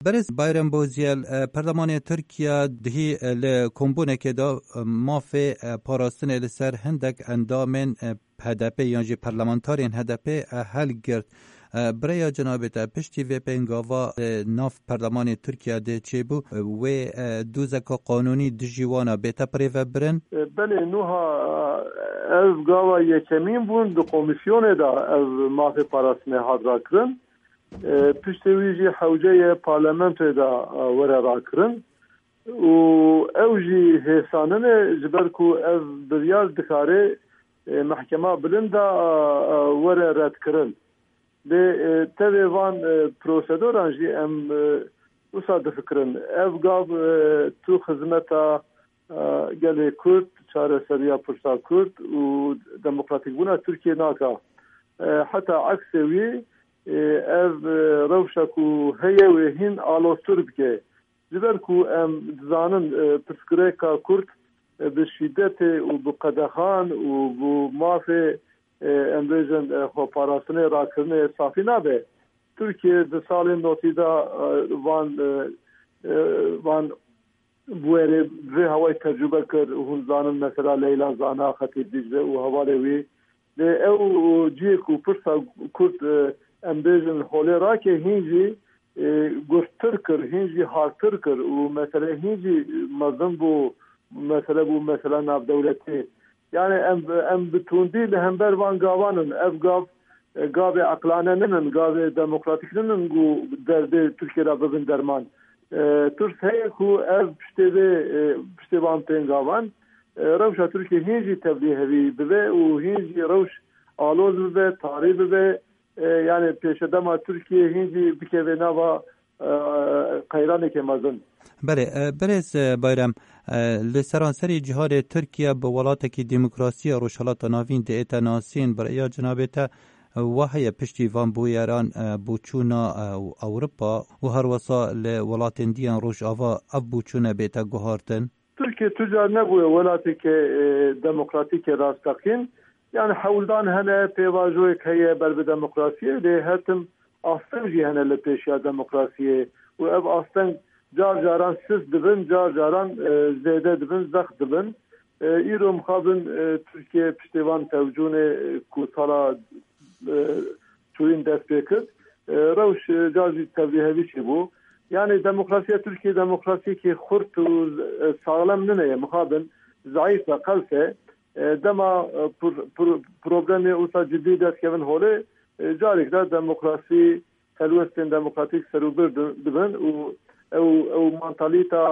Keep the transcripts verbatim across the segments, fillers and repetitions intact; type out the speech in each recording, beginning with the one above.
برز بایرن بوزیل پارلمان ترکیه دهی لکمبونه که دا مافی پاراستن لسر هندک اندامن هدپی یعنی پارلمانتارین هدپی هل گرد برای جناب تا پشتی و پنگاوا ناف پارلمان ترکیه ده چه بو و دوزک قانونی دجیوانا بیتا پریو برن؟ بله نوها از گاوا یکمین بون دو کمیسیون دا از مافی پاراستن حاضر کرن پشتی ویجی حوجه پارلمانت دا وره را کرن و اوجی حسانن جبرکو از بریاز دکاره محکمه بلندا وره رد کرن به تبعان پروسیدوران جی ام وصاد فکرن افغاب تو خدمتا گله کرد چاره سریا پرسا کرد و دموکراتیک بونا ترکیه ناکا حتی عکس وی اف روشکو هی و هین آلوستر بکه جبر کو ام زانن پسکره کا کرد به شدت و بقدخان و بمافه امروزن خو پاراستنه راکرنه صافی نبه ترکیه ده سال نوتی دا وان وان بویره به هوای تجربه کرد هون زانن مثلا لیلا زانا خطیب دیجه و حواله وی ده او جیه کو پرسا کرد امروزن حوله را که هینجی گفتر کرد هینجی هارتر کرد و مثلا هینجی مزن بو مثلا بو مثلا ناب دولتی yani em em bütündü lehember van gavanın ev gav gav aklaneninin gav demokratikinin bu derdi Türkiye'de bugün derman Türkiye ku ev pişteve piştevan pengavan Ravşa Türkiye hinci tebliğ hevi ve o hinci ravş aloz ve tarih ve yani peşedama Türkiye hinci bikeve nava kayran ekemazın. بله برز بایرم لسرانسری جهاد ترکیه به ولاتکی دموکراسی روشالات ناوین ده اتناسین برای جنابتا وحی پشتی وان بویران بوچونا اوروپا و هر وصا لولات دیان روش آوا اف بوچونا بیتا گوهارتن Türkiye tüccar nebuye velateki demokratik rastakin yani havuldan hene pevajoy heye berbe demokrasiye de hetim aslan jihane le peşya demokrasiye ve ev aslan car caran siz dibin, car caran zede dibin, zak dibin. İro mukhabın Türkiye piştevan tevcune kusala çuyun despekir. Ravş cazi tevlihevi çi bu. Yani demokrasiye Türkiye demokrasiye ki khurt u sağlam neye mukhabın zayıf ve kalse dema problemi usa ciddi deskevin hole carikler demokrasi helvestin demokratik serubir dibin u او او منطقیتا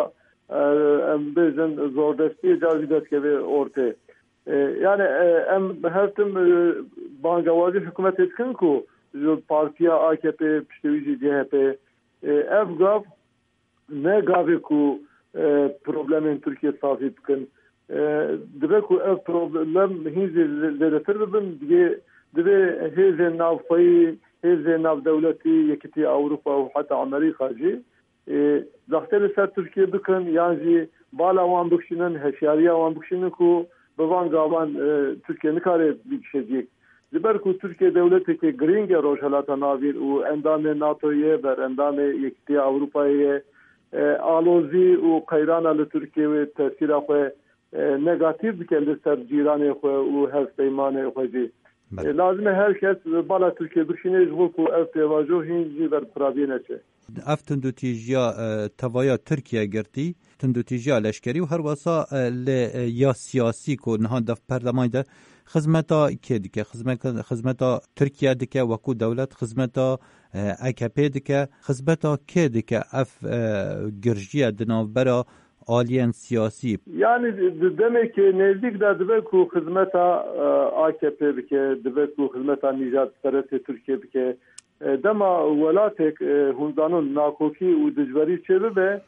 ام بزن زوردستی جاذبیت که به orte yani ام هرتم بانگوازی حکومت etkin کو جو partiya A K P piştevici C H P ev gav ne gavi ku problemin Türkiye safi tıkın dibe ku ev problem hinzi ledetir bibin diye dibe heze navfayı heze nav devleti yekiti Avrupa ve hatta Amerika ji Zahteri ser Türkiye bıkın yani bala wan bıkşının heşyariya wan bıkşının ku bavan gavan Türkiye ne kare bir şey diyecek. Ziber ku Türkiye devleti ki gringe rojalata navir u endame NATO'ye ber endame yekti Avrupa'ya alozi u kayrana le Türkiye ve tesira xwe negatif dikelde ser cirane xwe u her peymane xwe lazım herkes bala Türkiye bıkşını jvu ku ev pevajo hinci ber praviyene çe. اف تندوتیجیا توایا ترکیه گرتی تندوتیجیا لشکری و هر واسا ل یا سیاسی کو نهان دف پارلمان ده خدمتا کی دکه خدمت خدمتا ترکیه دکه وکو دولت خدمتا A K P دکه خدمتا کی دکه اف گرجیه دناوبرا آلین سیاسی yani demek ki nezdik de demek ku hizmeta A K P dike demek ku hizmeta Nicat Sereti Türkiye dike dema velatek hundanın nakoki u dijvari çevi ve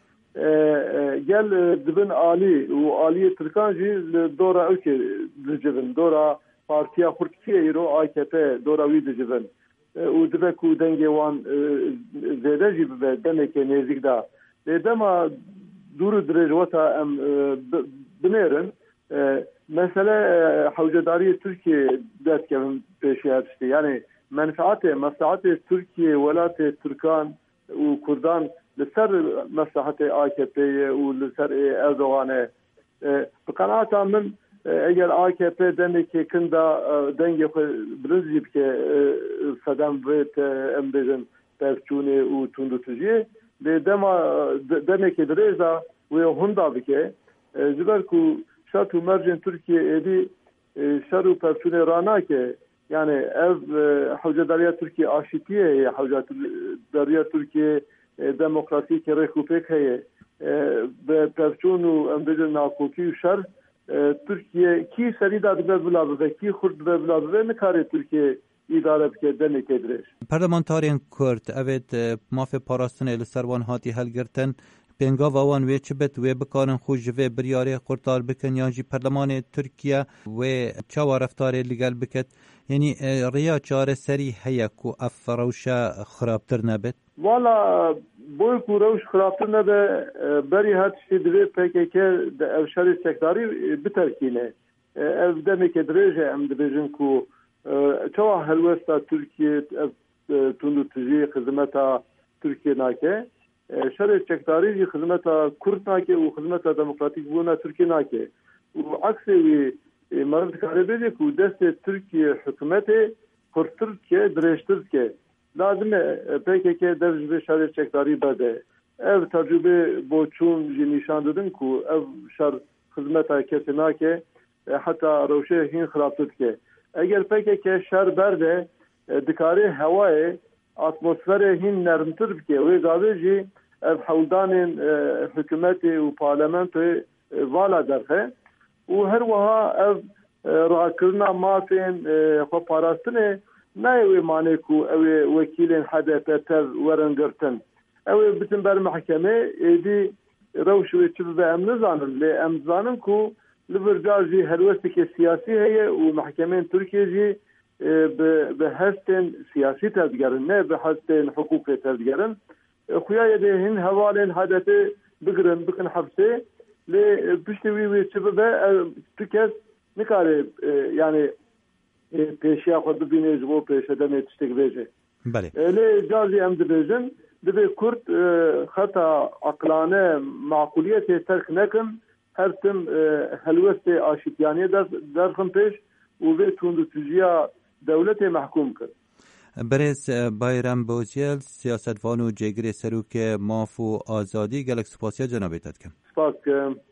gel dibin ali u aliye Türkanji dora ülke dijivin dora partiya Türkiye iro A K P dora wi dijivin u demek ku denge wan zede jibe ve demek ki nezdik da dema duru direjwata em binerin mesela havcadari Türkiye dertkevin peşiyatçı yani menfaati, maslahatı Türkiye, velatı Türkan ve Kurdan لسر مصلحة آ كي بي ولسر اردوغان بقناعة من اگر آ كي بي دني كي كندا دنگي برزي بكي صدام بيت امبيجن بفچوني و توندو تجيه بدما دني كي دريزا وهوندا بكي جبركو شاتو مرجن تركيا ادي شرو بفچوني رانا كي يعني اف حوجة دارية تركيا آشتية هي حوجة دارية تركيا ديمقراطي كي ريكوبيك هي بفچونو امبيجن ناكوكي وشر Türkiye ki serida dibbe bilabı ki xurd dibbe bilabı ne kare Türkiye idare bike denek edres. Parlamentaryen Kurd evet mafê parastinê li ser wan hatî helgirtin pêngava wan wê çibet wê bikarin xwe ji vê biryarê qurtar bikin yan jî Perlemanê Tirkiye wê çawa reftarê li gel biket yanî rêya çareserî heye ku ev rewşa xirabtir nebit? Valla boy ku rewş xirabtir nebe berî her tiştî divê P K K de ev şerê sektarî biterkîne. Ev demekê dirêje em dibêjin ku çawa helwesta Tirkiye ev tundu tijî xizmeta Tirkiye nake. شر چکداری جی خدمت کرد ناکه و خدمت دموکراتیک بونا ترکیه ناکه و عکس وی مرد کاری بیده که دست ترکیه حکومت پرتر که درشتر که لازمه پیکه که درجه شر چکداری بده ev tecrübe bu çun jî nîşan didin ku ev şer xizmeta kesê nake heta rewşê hîn xirabtir dike. Eger pekeke şer berde dikarê hewayê atmosferê hîn nermtir bike wê gavê jî ev hewldanên hikûmetê û parlamentoyê vala derxe û her wiha ev rahkirina mafên xwe parastinê nayê wê manê ku ew ê wekîlên H D P tev werin girtin. Ew ê bitin ber mehkemê êdî rewş wê çi bibe em nizanin lê em dizanin ku li vir car jî helwestekê siyasî heye û mehkemên Tirkiye jî bi hestên siyasî tev digerin ne bi hestên hukûkê tev digerin. Xuya yê hîn hevalên H D P bigirin bikin hepsê lê piştî wî wê çi bibe tu kes nikare yani pêşiya xwe bibîne ji bo pêşedemê tiştek bêje. Lê car jî em dibêjin divê Kurd xeta aqlane makuliyetê terk nekin her tim helwestê aşîtiyaniyê derxin pêş û vê tundutûjiya dewletê mehkûm kir. Berêz Bayram Boziyel siyasetvan û cêgirê serokê Maf û Azadî gelek spasiya cenabê te dikim. Spas dikim.